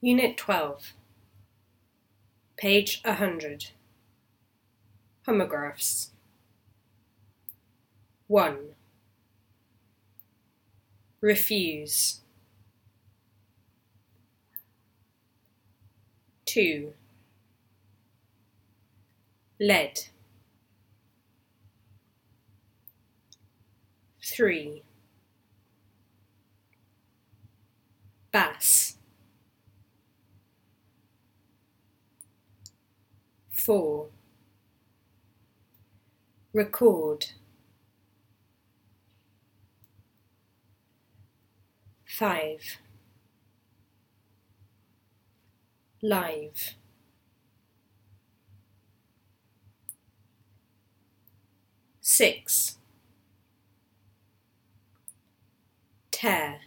Unit 12, page 100. Homographs. 1. Refuse. 2. Lead. 3. Bass. 4. Record. 5. Live. 6. Tear.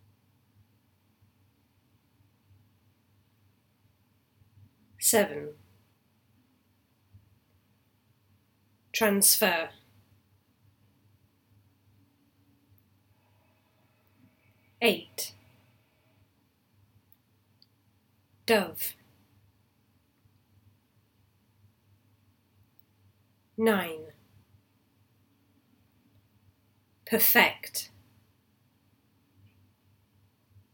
7. Transfer. 8. Dove. 9. Perfect.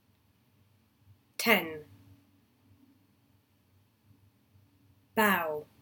10. Bow.